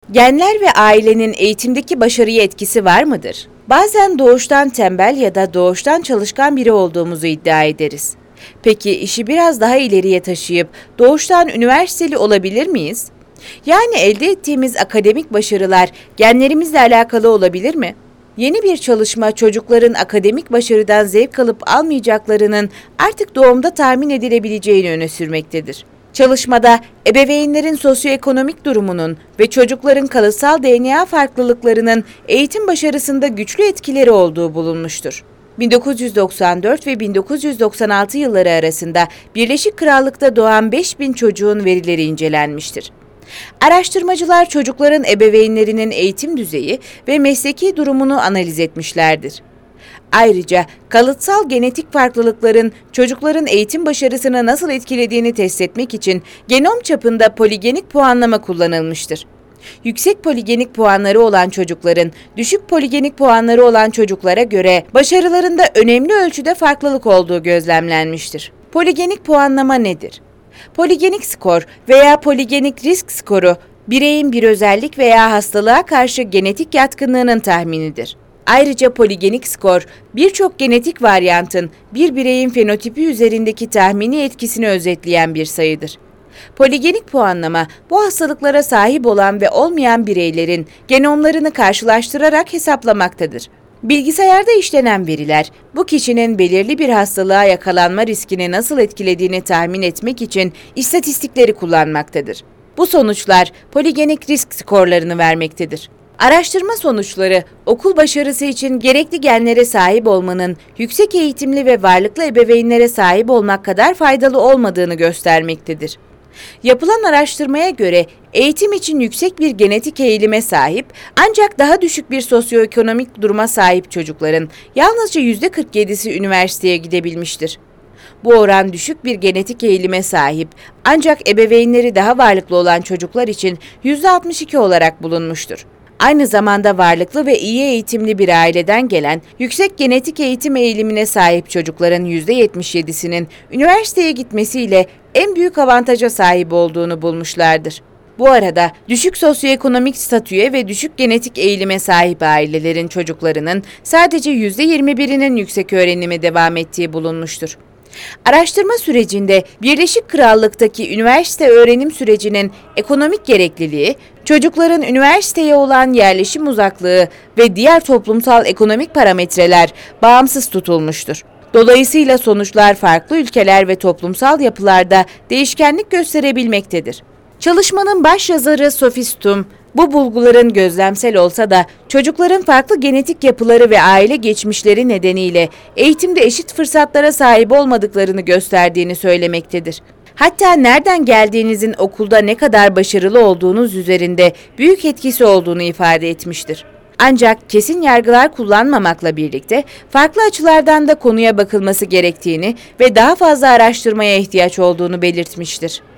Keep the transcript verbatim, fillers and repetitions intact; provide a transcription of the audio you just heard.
Genler ve ailenin eğitimdeki başarıya etkisi var mıdır? Bazen doğuştan tembel ya da doğuştan çalışkan biri olduğumuzu iddia ederiz. Peki işi biraz daha ileriye taşıyıp doğuştan üniversiteli olabilir miyiz? Yani elde ettiğimiz akademik başarılar genlerimizle alakalı olabilir mi? Yeni bir çalışma çocukların akademik başarıdan zevk alıp almayacaklarının artık doğumda tahmin edilebileceğini öne sürmektedir. Çalışmada ebeveynlerin sosyoekonomik durumunun ve çocukların kalıtsal D N A farklılıklarının eğitim başarısında güçlü etkileri olduğu bulunmuştur. bin dokuz yüz doksan dört ve bin dokuz yüz doksan altı yılları arasında Birleşik Krallık'ta doğan beş bin çocuğun verileri incelenmiştir. Araştırmacılar çocukların ebeveynlerinin eğitim düzeyi ve mesleki durumunu analiz etmişlerdir. Ayrıca kalıtsal genetik farklılıkların çocukların eğitim başarısını nasıl etkilediğini test etmek için genom çapında poligenik puanlama kullanılmıştır. Yüksek poligenik puanları olan çocukların düşük poligenik puanları olan çocuklara göre başarılarında önemli ölçüde farklılık olduğu gözlemlenmiştir. Poligenik puanlama nedir? Poligenik skor veya poligenik risk skoru, bireyin bir özellik veya hastalığa karşı genetik yatkınlığının tahminidir. Ayrıca poligenik skor, birçok genetik varyantın bir bireyin fenotipi üzerindeki tahmini etkisini özetleyen bir sayıdır. Poligenik puanlama, bu hastalıklara sahip olan ve olmayan bireylerin genomlarını karşılaştırarak hesaplamaktadır. Bilgisayarda işlenen veriler, bu kişinin belirli bir hastalığa yakalanma riskini nasıl etkilediğini tahmin etmek için istatistikleri kullanmaktadır. Bu sonuçlar poligenik risk skorlarını vermektedir. Araştırma sonuçları, okul başarısı için gerekli genlere sahip olmanın yüksek eğitimli ve varlıklı ebeveynlere sahip olmak kadar faydalı olmadığını göstermektedir. Yapılan araştırmaya göre eğitim için yüksek bir genetik eğilime sahip ancak daha düşük bir sosyoekonomik duruma sahip çocukların yalnızca yüzde kırk yedisi üniversiteye gidebilmiştir. Bu oran düşük bir genetik eğilime sahip ancak ebeveynleri daha varlıklı olan çocuklar için yüzde altmış iki olarak bulunmuştur. Aynı zamanda varlıklı ve iyi eğitimli bir aileden gelen yüksek genetik eğitim eğilimine sahip çocukların yüzde yetmiş yedisinin üniversiteye gitmesiyle en büyük avantaja sahip olduğunu bulmuşlardır. Bu arada düşük sosyoekonomik statüye ve düşük genetik eğilime sahip ailelerin çocuklarının sadece yüzde yirmi birinin yüksek öğrenime devam ettiği bulunmuştur. Araştırma sürecinde Birleşik Krallık'taki üniversite öğrenim sürecinin ekonomik gerekliliği, çocukların üniversiteye olan yerleşim uzaklığı ve diğer toplumsal ekonomik parametreler bağımsız tutulmuştur. Dolayısıyla sonuçlar farklı ülkeler ve toplumsal yapılarda değişkenlik gösterebilmektedir. Çalışmanın başyazarı Sophie Stum, bu bulguların gözlemsel olsa da çocukların farklı genetik yapıları ve aile geçmişleri nedeniyle eğitimde eşit fırsatlara sahip olmadıklarını gösterdiğini söylemektedir. Hatta nereden geldiğinizin okulda ne kadar başarılı olduğunuz üzerinde büyük etkisi olduğunu ifade etmiştir. Ancak kesin yargılar kullanmamakla birlikte farklı açılardan da konuya bakılması gerektiğini ve daha fazla araştırmaya ihtiyaç olduğunu belirtmiştir.